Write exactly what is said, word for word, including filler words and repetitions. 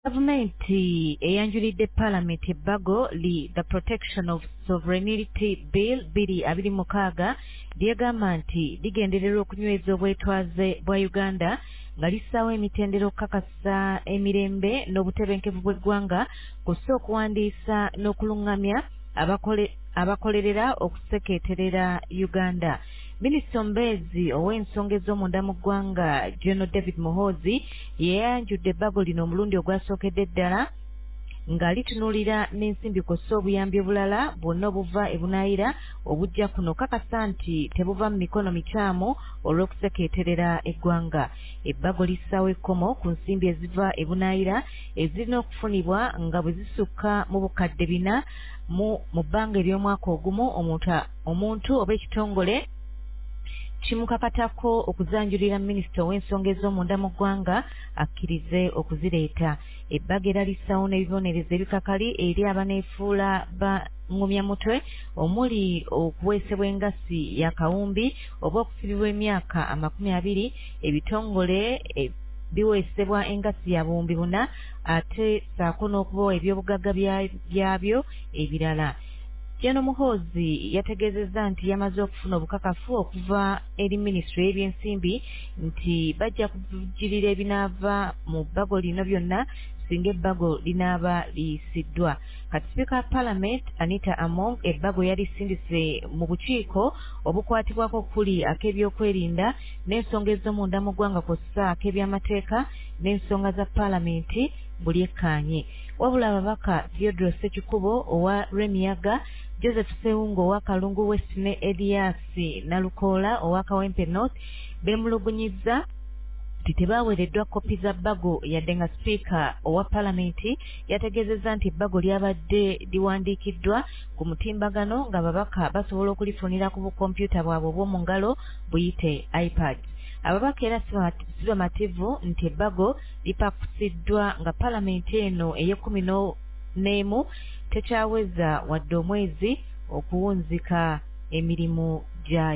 Gavumenti eyanjulidde Parliament ebbago li The Protection of Sovereignty Bill bbiri abiri mukaaga lyegamba nti ligenderera okunyweza obwetwaze bwa Uganda nga lissaawo emitendera okukakasa emirembe n'obutebenkevu bw'eggwanga kussa okuwandiisa n'okulungamya abakole abakolerera okusekeeterera Uganda. Minisita omubeezi ow'ensonga ez'omunda mu ggwanga General David Muhoozi yeyanjudde ebbago lino omulundi ogwasookedde ddala nga litunuulira n'ensimbi kw'ossa obuyambi obulala bwonna obuva ebunaayira obujja kuno kakasa nti tebuva mu mikono mikyamu olw'okusekeeterera eggwanga. Ebbago lissaawo ekkomo ku nsimbi eziva ebunaayira ezirina okufunibwa nga bwe zisukka mu bukadde bina mu bbanga ery'omwaka ogumu omuntu omuntu oba ekitongole kimukakatako okuzanjulira minisita ow'ensonga ez'omunda mu ggwanga akkirize okuzireeta. Ebbago era lissaawo n'ebibonerezo ebikakali eri abaneefuula ba ngumyamutwe omuli okuweesebwa engassi ya kawumbi oba okusibibwa emyaka amakumi abiri, ebitongole e, biweesebwa engassi ya buwumbi buna ate saako n'okubawa ebyobugagga byabyo ebirala. General Muhoozi yategeezezza nti yamaze okufuna obukakafu okuva eri minisitule y'ebyensimbi nti bajja kuvujjirira ebinaava mu bbago lino byonna singa ebbago linaaba liyisiddwa. Kati sipiika wa Parliament Anita Among ebbago yalisindise mu bukiiko obukwatibwako okuli ak'ebyokwerinda n'ensonga ez'omunda mu ggwanga kw'ossa ak'ebyamateeka n'ensonga za Parliament buli ekkaanye. Wabula ababaka Theodore Ssekikubo owa Remiyaga, Joseph Sewungo owa Kalungu West ne Elias Nalukoola owa Kawempe North beemulugunyizza nti tebaaweereddwa kopi za bbago yadde nga sipiika owa Parliament yategeezezza nti ebbago lyabadde liwandiikiddwa ku mutimbagano ng'ababaka basobola okulifunira ku bukompyuta bwabwe obw'omu ngalo buyite iPad. Ababaka era si bamativu nti ebbago lipakusiddwa nga Parliament eno ey'ekkumi n'emu tekyaweza wadde omwezi okuwunzika emirimu gyayo.